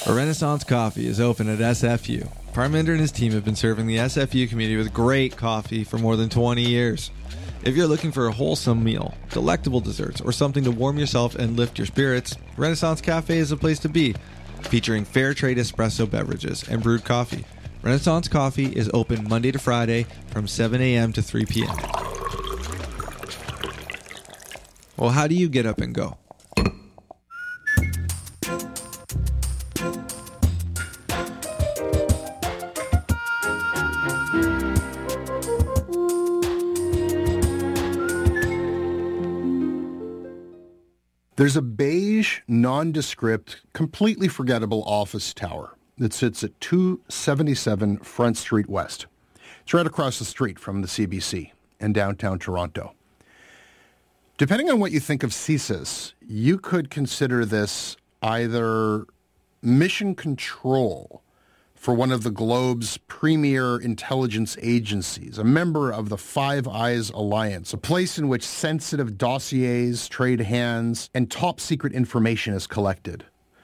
Renaissance Coffee is open at SFU. Parminder and his team have been serving the SFU community with great coffee for more than 20 years. If you're looking for a wholesome meal, delectable desserts, or something to warm yourself and lift your spirits, Renaissance Cafe is a place to be. Featuring fair trade espresso beverages and brewed coffee, Renaissance Coffee is open Monday to Friday from 7 a.m. to 3 p.m. Well, how do you get up and go? There's a beige, nondescript, completely forgettable office tower that sits at 277 Front Street West. It's right across the street from the CBC in downtown Toronto. Depending on what you think of CSIS, you could consider this either mission control for one of the globe's premier intelligence agencies, a member of the Five Eyes Alliance, a place in which sensitive dossiers, trade hands, and top-secret information is collected.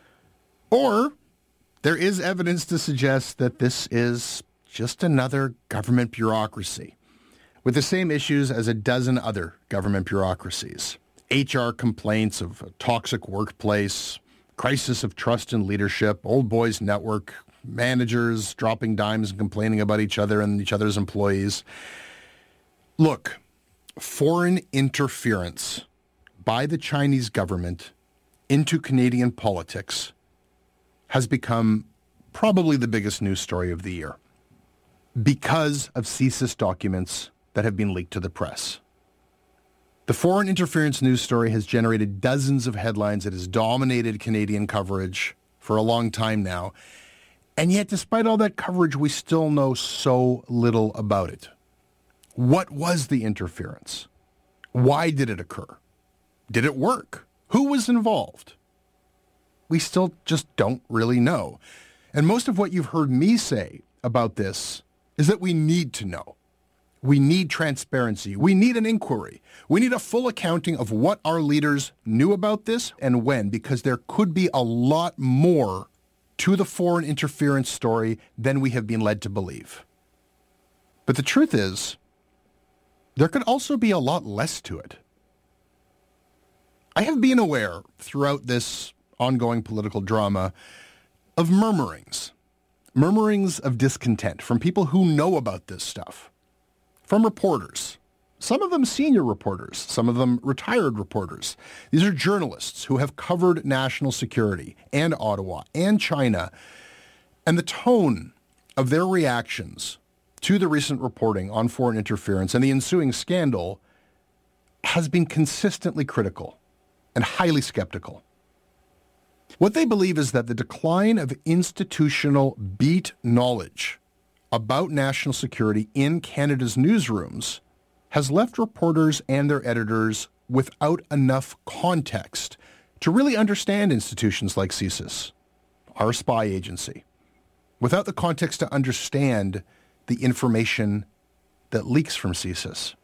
Or there is evidence to suggest that this is just another government bureaucracy with the same issues as a dozen other government bureaucracies. HR complaints of a toxic workplace, crisis of trust and leadership, old boys network, managers dropping dimes and complaining about each other and each other's employees. Look, foreign interference by the Chinese government into Canadian politics has become probably the biggest news story of the year because of CSIS documents that have been leaked to the press. The foreign interference news story has generated dozens of headlines. It has dominated Canadian coverage for a long time now. And yet, despite all that coverage, we still know so little about it. What was the interference? Why did it occur? Did it work? Who was involved? We still just don't really know. And most of what you've heard me say about this is that we need to know. We need transparency. We need an inquiry. We need a full accounting of what our leaders knew about this and when, because there could be a lot more to the foreign interference story than we have been led to believe. But the truth is, there could also be a lot less to it. I have been aware throughout this ongoing political drama of murmurings of discontent from people who know about this stuff, from reporters. Some of them senior reporters, some of them retired reporters. These are journalists who have covered national security and Ottawa and China. And the tone of their reactions to the recent reporting on foreign interference and the ensuing scandal has been consistently critical and highly skeptical. What they believe is that the decline of institutional beat knowledge about national security in Canada's newsrooms has left reporters and their editors without enough context to really understand institutions like CSIS, our spy agency, without the context to understand the information that leaks from CSIS.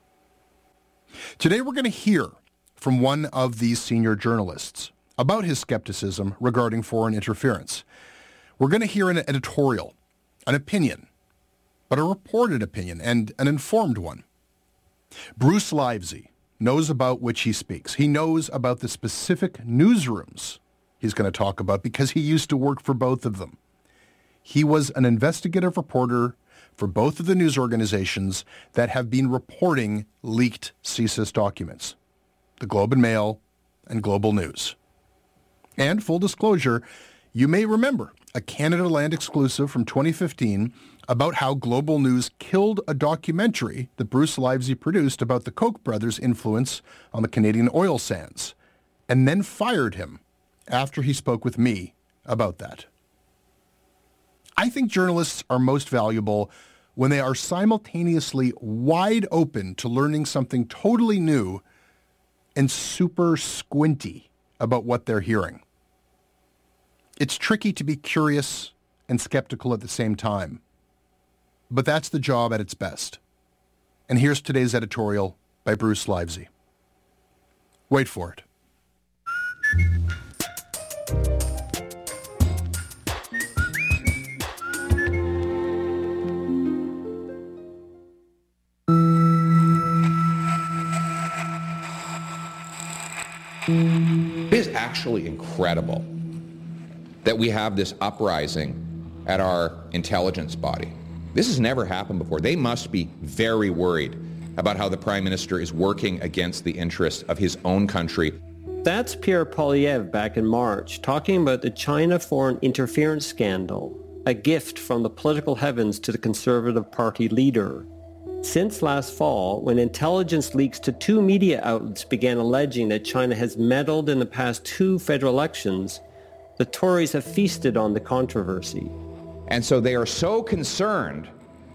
Today we're going to hear from one of these senior journalists about his skepticism regarding foreign interference. We're going to hear an editorial, an opinion, but a reported opinion and an informed one. Bruce Livesey knows about which he speaks. He knows about the specific newsrooms he's going to talk about because he used to work for both of them. He was an investigative reporter for both of the news organizations that have been reporting leaked CSIS documents, the Globe and Mail and Global News. And full disclosure, you may remember a Canada Land exclusive from 2015 about how Global News killed a documentary that Bruce Livesey produced about the Koch brothers' influence on the Canadian oil sands, and then fired him after he spoke with me about that. I think journalists are most valuable when they are simultaneously wide open to learning something totally new and super squinty about what they're hearing. It's tricky to be curious and skeptical at the same time, but that's the job at its best. And here's today's editorial by Bruce Livesey. Wait for it. It is actually incredible that we have this uprising at our intelligence body. This has never happened before. They must be very worried about how the Prime Minister is working against the interests of his own country. That's Pierre Poilievre back in March, talking about the China foreign interference scandal, a gift from the political heavens to the Conservative Party leader. Since last fall, when intelligence leaks to 2 media outlets began alleging that China has meddled in the past 2 federal elections, the Tories have feasted on the controversy. And so they are so concerned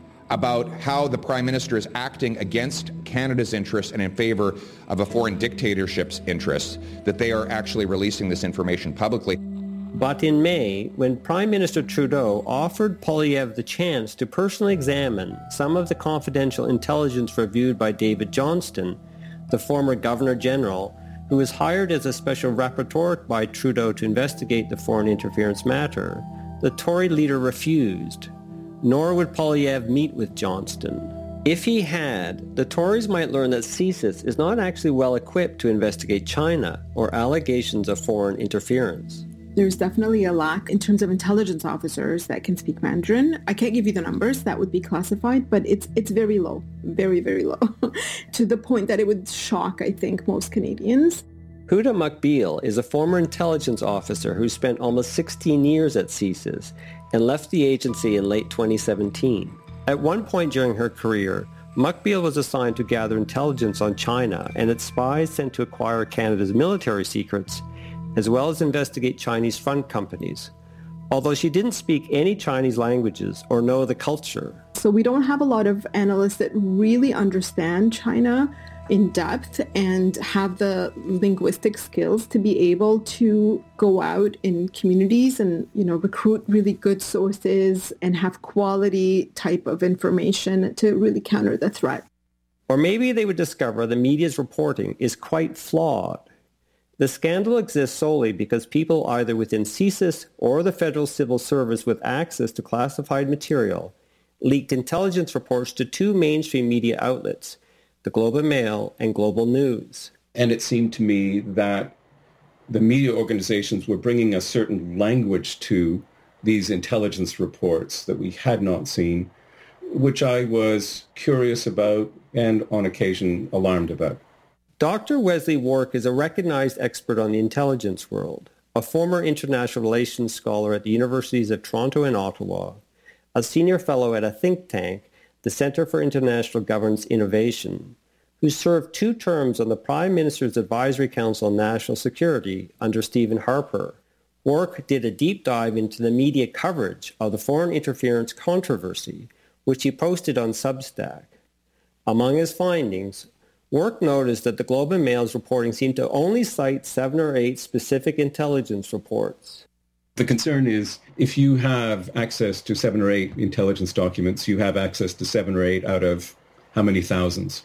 about how the Prime Minister is acting against Canada's interests and in favor of a foreign dictatorship's interests that they are actually releasing this information publicly. But in May, when Prime Minister Trudeau offered Poilievre the chance to personally examine some of the confidential intelligence reviewed by David Johnston, the former Governor-General, who was hired as a special rapporteur by Trudeau to investigate the foreign interference matter, the Tory leader refused. Nor would Poilievre meet with Johnston. If he had, the Tories might learn that CSIS is not actually well equipped to investigate China or allegations of foreign interference. There's definitely a lack in terms of intelligence officers that can speak Mandarin. I can't give you the numbers, that would be classified, but it's very low, very, very low, to the point that it would shock, I think, most Canadians. Huda Mukbeel is a former intelligence officer who spent almost 16 years at CSIS and left the agency in late 2017. At one point during her career, Mukbeel was assigned to gather intelligence on China and its spies sent to acquire Canada's military secrets, as well as investigate Chinese fund companies, although she didn't speak any Chinese languages or know the culture. So we don't have a lot of analysts that really understand China in depth and have the linguistic skills to be able to go out in communities and, recruit really good sources and have quality type of information to really counter the threat. Or maybe they would discover the media's reporting is quite flawed. The scandal exists solely because people either within CSIS or the Federal Civil Service with access to classified material leaked intelligence reports to 2 mainstream media outlets, the Globe and Mail and Global News. And it seemed to me that the media organizations were bringing a certain language to these intelligence reports that we had not seen, which I was curious about and on occasion alarmed about. Dr. Wesley Wark is a recognized expert on the intelligence world, a former international relations scholar at the Universities of Toronto and Ottawa, a senior fellow at a think tank, the Centre for International Governance Innovation, who served 2 terms on the Prime Minister's Advisory Council on National Security under Stephen Harper. Wark did a deep dive into the media coverage of the foreign interference controversy, which he posted on Substack. Among his findings, Wark noticed that the Globe and Mail's reporting seemed to only cite 7 or 8 specific intelligence reports. The concern is if you have access to 7 or 8 intelligence documents, you have access to 7 or 8 out of how many thousands?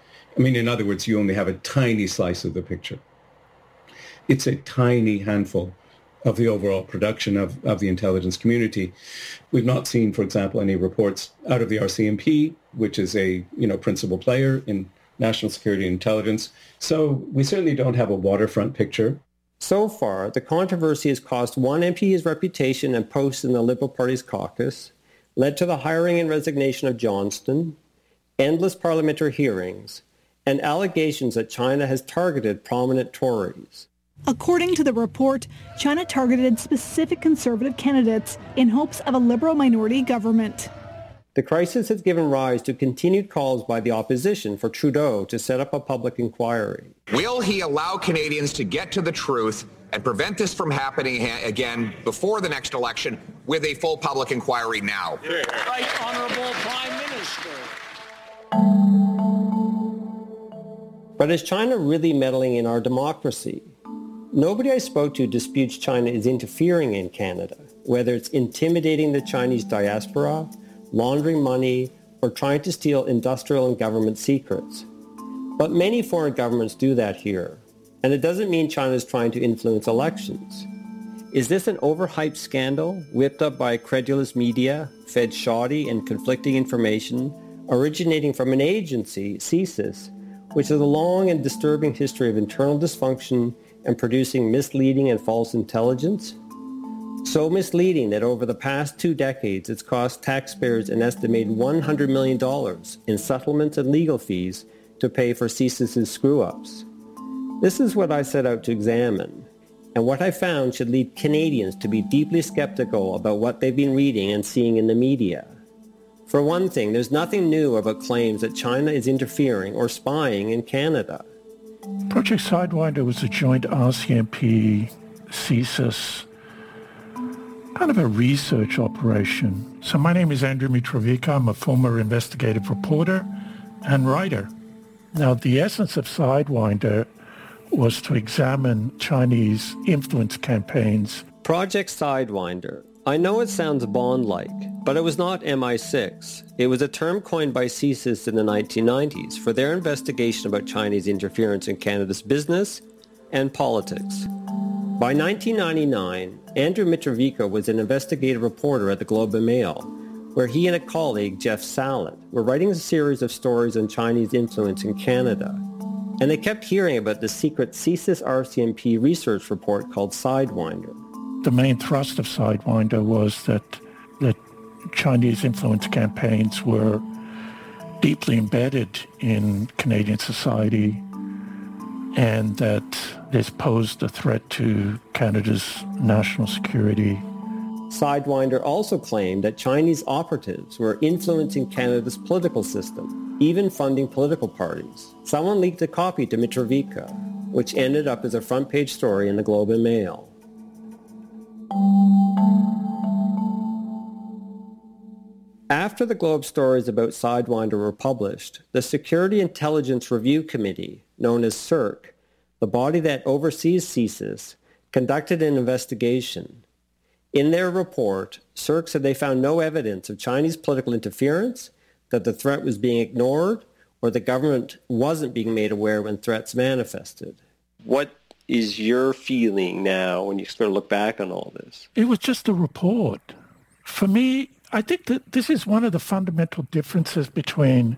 I mean, in other words, you only have a tiny slice of the picture. It's a tiny handful of the overall production of the intelligence community. We've not seen, for example, any reports out of the RCMP, which is a principal player in national security and intelligence. So we certainly don't have a waterfront picture. So far, the controversy has cost one MP his reputation and posts in the Liberal Party's caucus, led to the hiring and resignation of Johnston, endless parliamentary hearings, and allegations that China has targeted prominent Tories. According to the report, China targeted specific Conservative candidates in hopes of a Liberal minority government. The crisis has given rise to continued calls by the opposition for Trudeau to set up a public inquiry. Will he allow Canadians to get to the truth and prevent this from happening again before the next election with a full public inquiry now? Right Honourable Prime Minister. But is China really meddling in our democracy? Nobody I spoke to disputes China is interfering in Canada, whether it's intimidating the Chinese diaspora, laundering money, or trying to steal industrial and government secrets. But many foreign governments do that here, and it doesn't mean China is trying to influence elections. Is this an overhyped scandal whipped up by credulous media, fed shoddy and conflicting information, originating from an agency, CSIS, which has a long and disturbing history of internal dysfunction and producing misleading and false intelligence? So misleading that over the past 2 decades, it's cost taxpayers an estimated $100 million in settlements and legal fees to pay for CSIS's screw-ups. This is what I set out to examine, and what I found should lead Canadians to be deeply skeptical about what they've been reading and seeing in the media. For one thing, there's nothing new about claims that China is interfering or spying in Canada. Project Sidewinder was a joint RCMP, CSIS, kind of a research operation. So my name is Andrew Mitrovica. I'm a former investigative reporter and writer. Now, the essence of Sidewinder was to examine Chinese influence campaigns. Project Sidewinder. I know it sounds Bond-like, but it was not MI6. It was a term coined by CSIS in the 1990s for their investigation about Chinese interference in Canada's business and politics. By 1999, Andrew Mitrovica was an investigative reporter at the Globe and Mail, where he and a colleague, Jeff Sallet, were writing a series of stories on Chinese influence in Canada. And they kept hearing about the secret CSIS RCMP research report called Sidewinder. The main thrust of Sidewinder was that Chinese influence campaigns were deeply embedded in Canadian society and that this posed a threat to Canada's national security. Sidewinder also claimed that Chinese operatives were influencing Canada's political system, even funding political parties. Someone leaked a copy to Mitrovica, which ended up as a front-page story in the Globe and Mail. After the Globe stories about Sidewinder were published, the Security Intelligence Review Committee, known as CIRC, the body that oversees CSIS, conducted an investigation. In their report, CIRC said they found no evidence of Chinese political interference, that the threat was being ignored, or the government wasn't being made aware when threats manifested. What is your feeling now when you sort of look back on all this? It was just a report. For me, I think that this is one of the fundamental differences between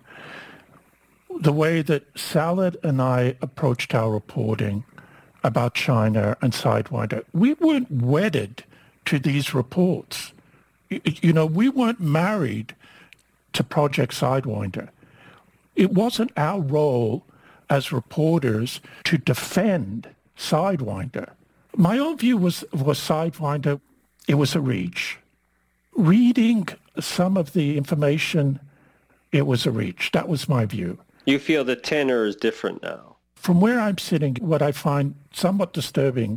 the way that Salad and I approached our reporting about China and Sidewinder. We weren't wedded to these reports. You know, we weren't married to Project Sidewinder. It wasn't our role as reporters to defend Sidewinder. My own view was Sidewinder, it was a reach. Reading some of the information, it was a reach. That was my view. You feel the tenor is different now? From where I'm sitting, what I find somewhat disturbing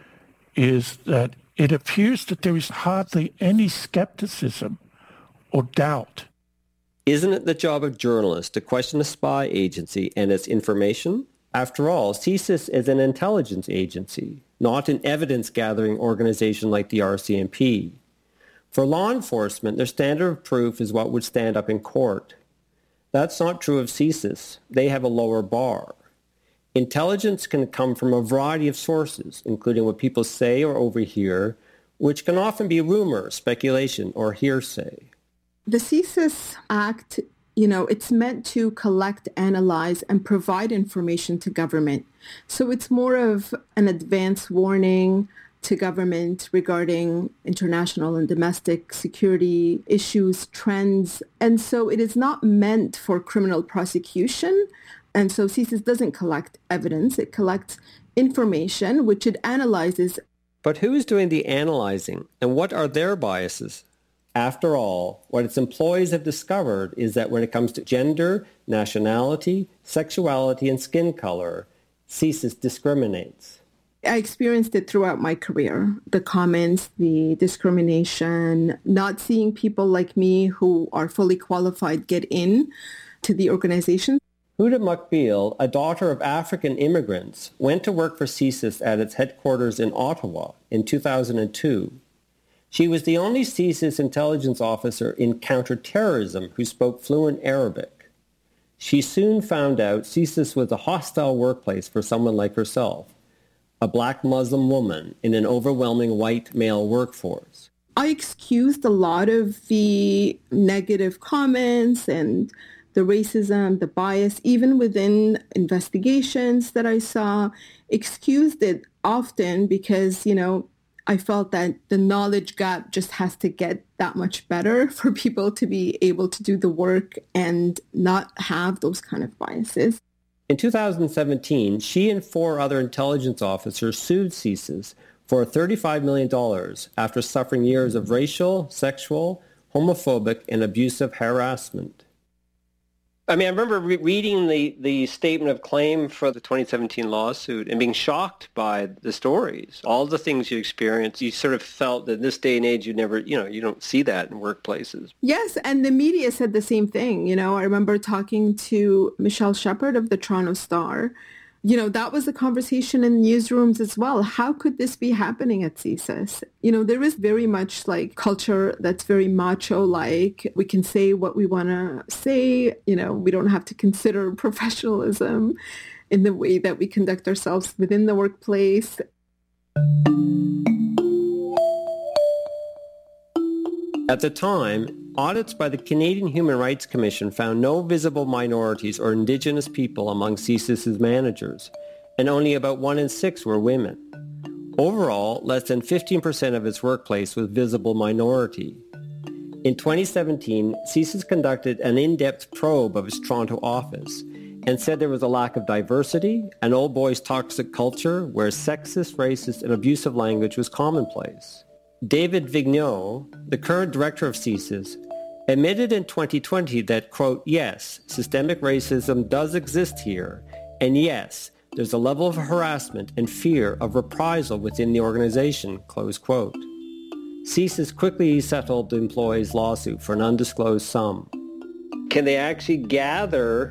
is that it appears that there is hardly any skepticism or doubt. Isn't it the job of journalists to question a spy agency and its information? After all, CSIS is an intelligence agency, not an evidence-gathering organization like the RCMP. For law enforcement, their standard of proof is what would stand up in court. That's not true of CSIS. They have a lower bar. Intelligence can come from a variety of sources, including what people say or overhear, which can often be rumor, speculation, or hearsay. The CSIS Act, it's meant to collect, analyze, and provide information to government. So it's more of an advance warning to government regarding international and domestic security issues, trends. And so it is not meant for criminal prosecution. And so CSIS doesn't collect evidence. It collects information, which it analyzes. But who is doing the analyzing, and what are their biases? After all, what its employees have discovered is that when it comes to gender, nationality, sexuality, and skin color, CSIS discriminates. I experienced it throughout my career. The comments, the discrimination, not seeing people like me who are fully qualified get in to the organization. Huda Mukbil, a daughter of African immigrants, went to work for CSIS at its headquarters in Ottawa in 2002. She was the only CSIS intelligence officer in counterterrorism who spoke fluent Arabic. She soon found out CSIS was a hostile workplace for someone like herself, a black Muslim woman in an overwhelming white male workforce. I excused a lot of the negative comments and the racism, the bias, even within investigations that I saw, excused it often because, I felt that the knowledge gap just has to get that much better for people to be able to do the work and not have those kind of biases. In 2017, she and 4 other intelligence officers sued CSIS for $35 million after suffering years of racial, sexual, homophobic, and abusive harassment. I remember reading the statement of claim for the 2017 lawsuit and being shocked by the stories, all the things you experienced. You sort of felt that in this day and age, you don't see that in workplaces. Yes, and the media said the same thing. I remember talking to Michelle Shepard of the Toronto Star. That was the conversation in newsrooms as well. How could this be happening at CSIS? There is very much culture that's very macho-like. We can say what we want to say. We don't have to consider professionalism in the way that we conduct ourselves within the workplace. At the time, audits by the Canadian Human Rights Commission found no visible minorities or Indigenous people among CSIS's managers, and only about 1 in 6 were women. Overall, less than 15% of its workplace was visible minority. In 2017, CSIS conducted an in-depth probe of its Toronto office and said there was a lack of diversity, an old boys toxic culture where sexist, racist, and abusive language was commonplace. David Vigneault, the current director of CSIS, admitted in 2020 that, quote, yes, systemic racism does exist here, and yes, there's a level of harassment and fear of reprisal within the organization, close quote. CSIS quickly settled the employee's lawsuit for an undisclosed sum. Can they actually gather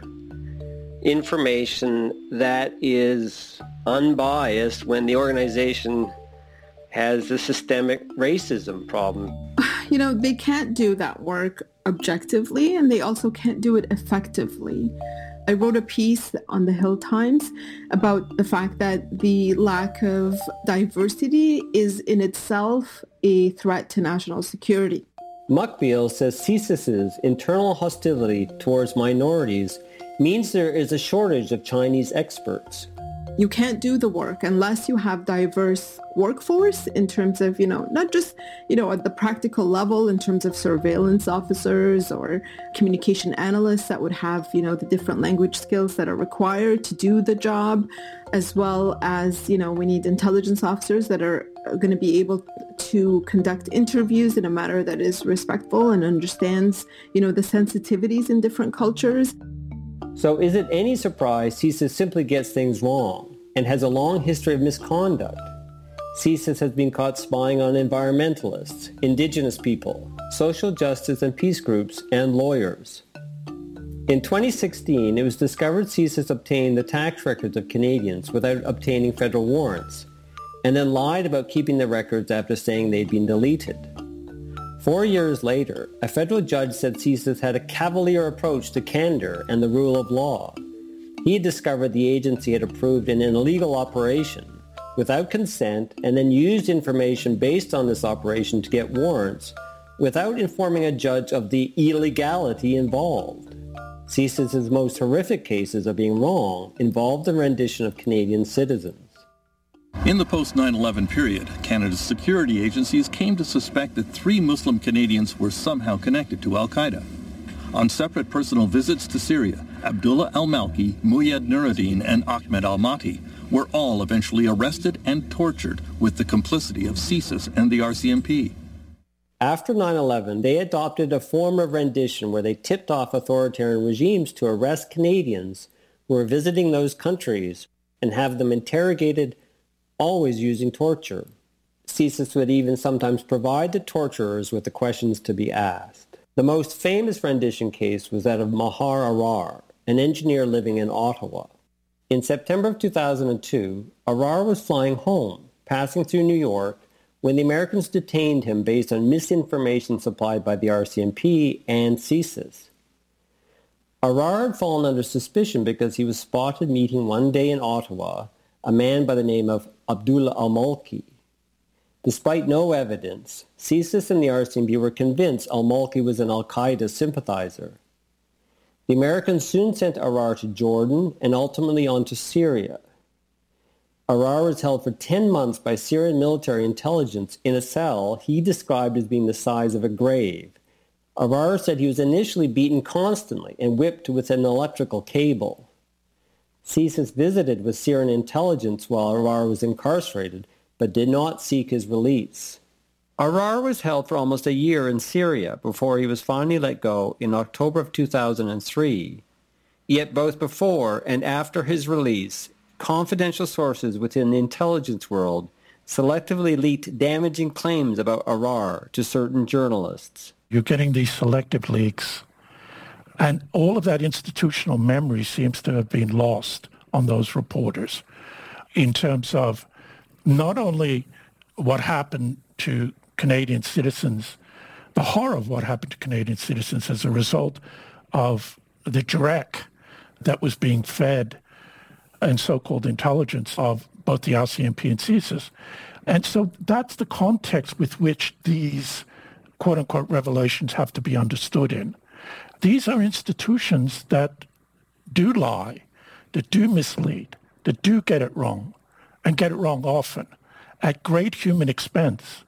information that is unbiased when the organization has a systemic racism problem? They can't do that work objectively, and they also can't do it effectively. I wrote a piece on the Hill Times about the fact that the lack of diversity is in itself a threat to national security. Muckbeal says CSIS's internal hostility towards minorities means there is a shortage of Chinese experts. You can't do the work unless you have diverse workforce in terms of, not just, at the practical level in terms of surveillance officers or communication analysts that would have, the different language skills that are required to do the job, as well as, we need intelligence officers that are going to be able to conduct interviews in a manner that is respectful and understands, the sensitivities in different cultures. So is it any surprise CSIS simply gets things wrong and has a long history of misconduct? CSIS has been caught spying on environmentalists, Indigenous people, social justice and peace groups, and lawyers. In 2016, it was discovered CSIS obtained the tax records of Canadians without obtaining federal warrants, and then lied about keeping the records after saying they'd been deleted. 4 years later, a federal judge said CSIS had a cavalier approach to candor and the rule of law. He had discovered the agency had approved an illegal operation without consent and then used information based on this operation to get warrants without informing a judge of the illegality involved. CSIS's most horrific cases of being wrong involved the rendition of Canadian citizens. In the post-9/11 period, Canada's security agencies came to suspect that 3 Muslim Canadians were somehow connected to al-Qaeda. On separate personal visits to Syria, Abdullah al-Malki, Muyad Nuruddin, and Ahmed al-Mati were all eventually arrested and tortured with the complicity of CSIS and the RCMP. After 9/11, they adopted a form of rendition where they tipped off authoritarian regimes to arrest Canadians who were visiting those countries and have them interrogated, always using torture. CSIS would even sometimes provide the torturers with the questions to be asked. The most famous rendition case was that of Mahar Arar, an engineer living in Ottawa. In September of 2002, Arar was flying home, passing through New York, when the Americans detained him based on misinformation supplied by the RCMP and CSIS. Arar had fallen under suspicion because he was spotted meeting one day in Ottawa a man by the name of Abdullah al-Malki. Despite no evidence, CSIS and the RCMP were convinced al-Malki was an al-Qaeda sympathizer. The Americans soon sent Arar to Jordan and ultimately on to Syria. Arar was held for 10 months by Syrian military intelligence in a cell he described as being the size of a grave. Arar said he was initially beaten constantly and whipped with an electrical cable. CSIS visited with Syrian intelligence while Arar was incarcerated, but did not seek his release. Arar was held for almost a year in Syria before he was finally let go in October of 2003. Yet both before and after his release, confidential sources within the intelligence world selectively leaked damaging claims about Arar to certain journalists. You're getting these selective leaks, and all of that institutional memory seems to have been lost on those reporters in terms of not only what happened to Canadian citizens, the horror of what happened to Canadian citizens as a result of the dreck that was being fed and so-called intelligence of both the RCMP and CSIS. And so that's the context with which these quote-unquote revelations have to be understood in. These are institutions that do lie, that do mislead, that do get it wrong, and get it wrong often, at great human expense.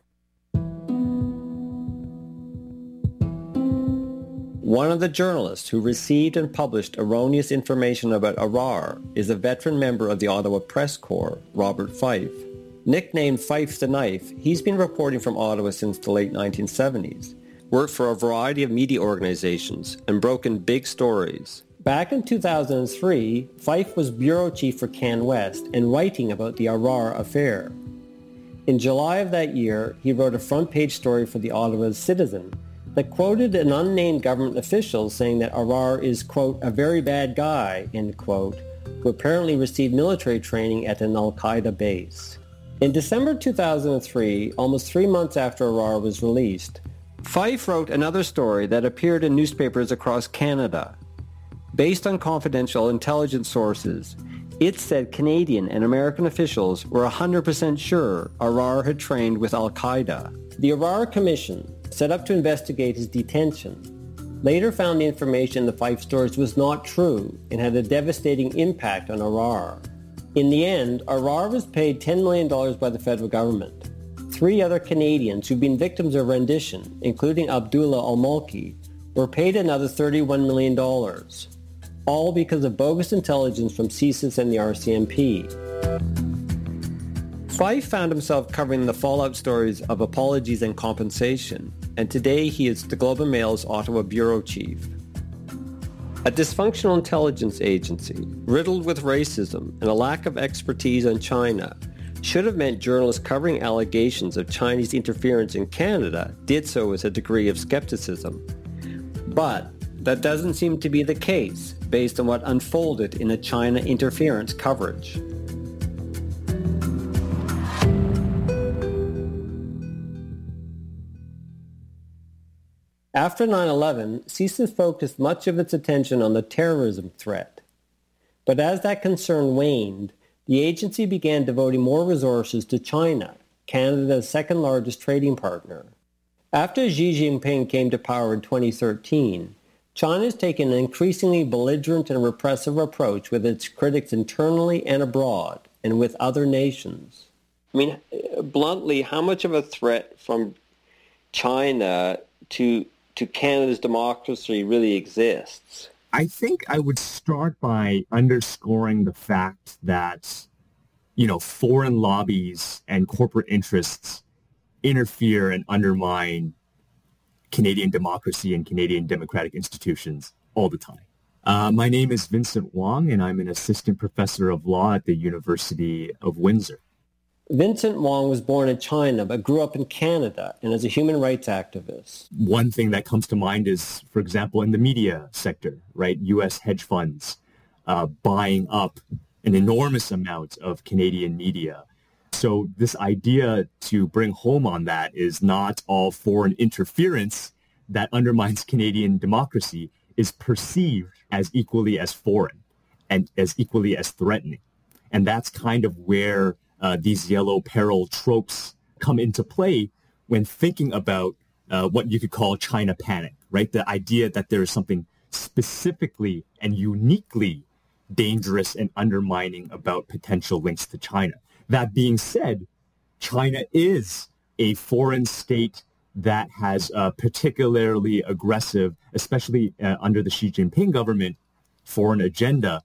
One of the journalists who received and published erroneous information about Arar is a veteran member of the Ottawa Press Corps, Robert Fife. Nicknamed Fife the Knife, he's been reporting from Ottawa since the late 1970s, worked for a variety of media organizations, and broken big stories. Back in 2003, Fife was bureau chief for CanWest and writing about the Arar affair. In July of that year, he wrote a front-page story for the Ottawa Citizen that quoted an unnamed government official saying that Arar is, quote, a very bad guy, end quote, who apparently received military training at an al-Qaeda base. In December 2003, almost 3 months after Arar was released, Fife wrote another story that appeared in newspapers across Canada. Based on confidential intelligence sources, it said Canadian and American officials were 100% sure Arar had trained with al-Qaeda. The Arar Commission, set up to investigate his detention, later found the information in the Fife stories was not true and had a devastating impact on Arar. In the end, Arar was paid $10 million by the federal government. 3 other Canadians who've been victims of rendition, including Abdullah al-Malki, were paid another $31 million, all because of bogus intelligence from CSIS and the RCMP. Fife found himself covering the fallout stories of apologies and compensation, and today he is the Globe and Mail's Ottawa bureau chief. A dysfunctional intelligence agency, riddled with racism and a lack of expertise on China, should have meant journalists covering allegations of Chinese interference in Canada did so with a degree of skepticism. But that doesn't seem to be the case based on what unfolded in a China interference coverage. After 9/11, CSIS focused much of its attention on the terrorism threat. But as that concern waned, the agency began devoting more resources to China, Canada's second largest trading partner. After Xi Jinping came to power in 2013, China has taken an increasingly belligerent and repressive approach with its critics internally and abroad, and with other nations. I mean, bluntly, how much of a threat from China to Canada's democracy really exists? I think I would start by underscoring the fact that, foreign lobbies and corporate interests interfere and undermine Canadian democracy and Canadian democratic institutions all the time. My name is Vincent Wong, and I'm an assistant professor of law at the University of Windsor. Vincent Wong was born in China but grew up in Canada and is a human rights activist. One thing that comes to mind is, for example, in the media sector, right? U.S. hedge funds buying up an enormous amount of Canadian media. So this idea to bring home on that is not all foreign interference that undermines Canadian democracy is perceived as equally as foreign and as equally as threatening. And that's kind of where these yellow peril tropes come into play when thinking about what you could call China panic, right? The idea that there is something specifically and uniquely dangerous and undermining about potential links to China. That being said, China is a foreign state that has a particularly aggressive, especially under the Xi Jinping government, foreign agenda.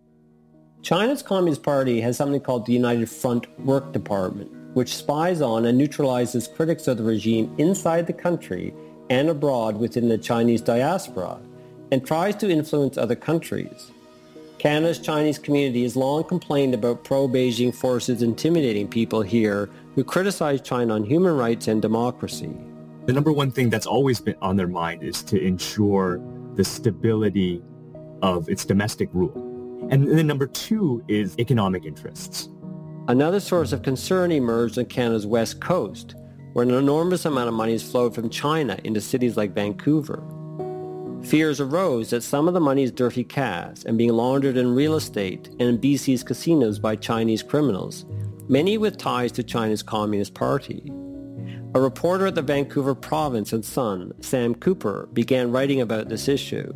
China's Communist Party has something called the United Front Work Department, which spies on and neutralizes critics of the regime inside the country and abroad within the Chinese diaspora, and tries to influence other countries. Canada's Chinese community has long complained about pro-Beijing forces intimidating people here who criticize China on human rights and democracy. The number one thing that's always been on their mind is to ensure the stability of its domestic rule. And then number two is economic interests. Another source of concern emerged on Canada's west coast, where an enormous amount of money has flowed from China into cities like Vancouver. Fears arose that some of the money is dirty cash and being laundered in real estate and in BC's casinos by Chinese criminals, many with ties to China's Communist Party. A reporter at the Vancouver Province and Sun, Sam Cooper, began writing about this issue.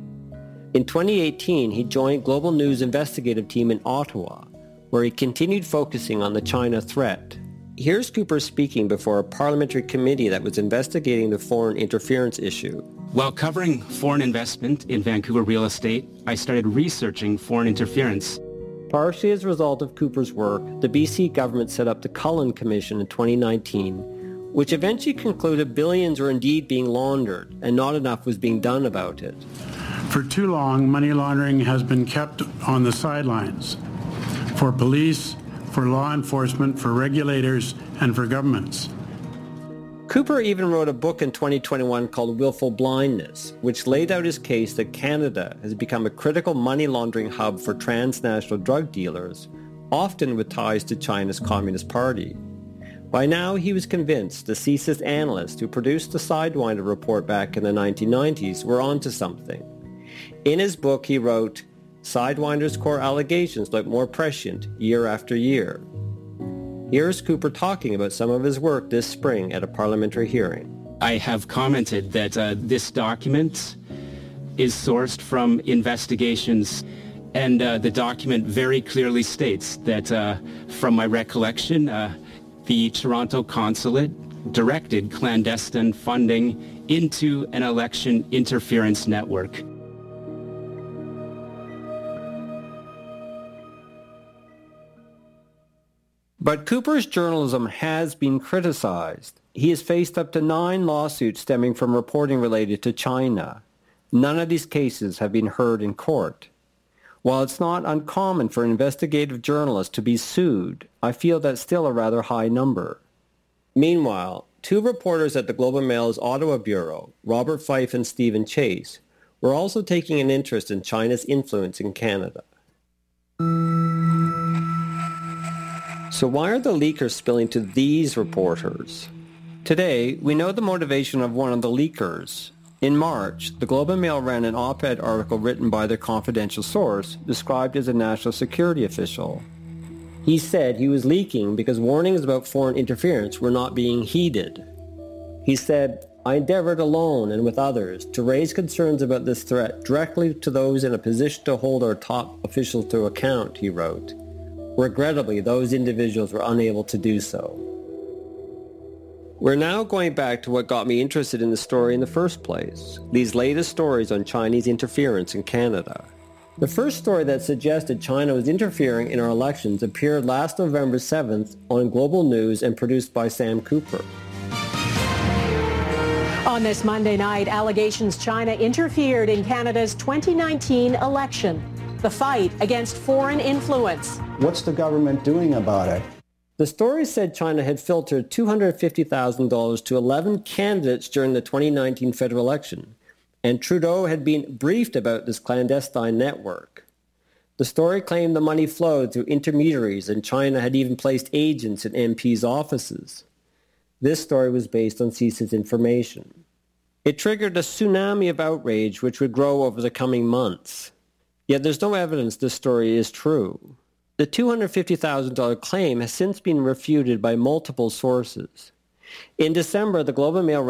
In 2018, he joined Global News' investigative team in Ottawa, where he continued focusing on the China threat. Here's Cooper speaking before a parliamentary committee that was investigating the foreign interference issue. While covering foreign investment in Vancouver real estate, I started researching foreign interference. Partially as a result of Cooper's work, the BC government set up the Cullen Commission in 2019, which eventually concluded billions were indeed being laundered and not enough was being done about it. For too long, money laundering has been kept on the sidelines for police, for law enforcement, for regulators, and for governments. Cooper even wrote a book in 2021 called Willful Blindness, which laid out his case that Canada has become a critical money laundering hub for transnational drug dealers, often with ties to China's Communist Party. By now, he was convinced the CSIS analysts who produced the Sidewinder report back in the 1990s were onto something. In his book, he wrote, Sidewinder's core allegations look more prescient year after year. Here's Cooper talking about some of his work this spring at a parliamentary hearing. I have commented that this document is sourced from investigations, and the document very clearly states that, from my recollection, the Toronto consulate directed clandestine funding into an election interference network. But Cooper's journalism has been criticized. He has faced up to 9 lawsuits stemming from reporting related to China. None of these cases have been heard in court. While it's not uncommon for an investigative journalist to be sued, I feel that's still a rather high number. Meanwhile, 2 reporters at the Globe and Mail's Ottawa bureau, Robert Fife and Stephen Chase, were also taking an interest in China's influence in Canada. So why are the leakers spilling to these reporters? Today, we know the motivation of one of the leakers. In March, the Globe and Mail ran an op-ed article written by their confidential source, described as a national security official. He said he was leaking because warnings about foreign interference were not being heeded. He said, I endeavored alone and with others to raise concerns about this threat directly to those in a position to hold our top officials to account, he wrote. Regrettably, those individuals were unable to do so. We're now going back to what got me interested in the story in the first place, these latest stories on Chinese interference in Canada. The first story that suggested China was interfering in our elections appeared last November 7th on Global News and produced by Sam Cooper. On this Monday night, allegations China interfered in Canada's 2019 election. The fight against foreign influence. What's the government doing about it? The story said China had filtered $250,000 to 11 candidates during the 2019 federal election, and Trudeau had been briefed about this clandestine network. The story claimed the money flowed through intermediaries, and China had even placed agents in MPs' offices. This story was based on CSIS information. It triggered a tsunami of outrage which would grow over the coming months. Yet there's no evidence this story is true. The $250,000 claim has since been refuted by multiple sources. In December, the Globe and Mail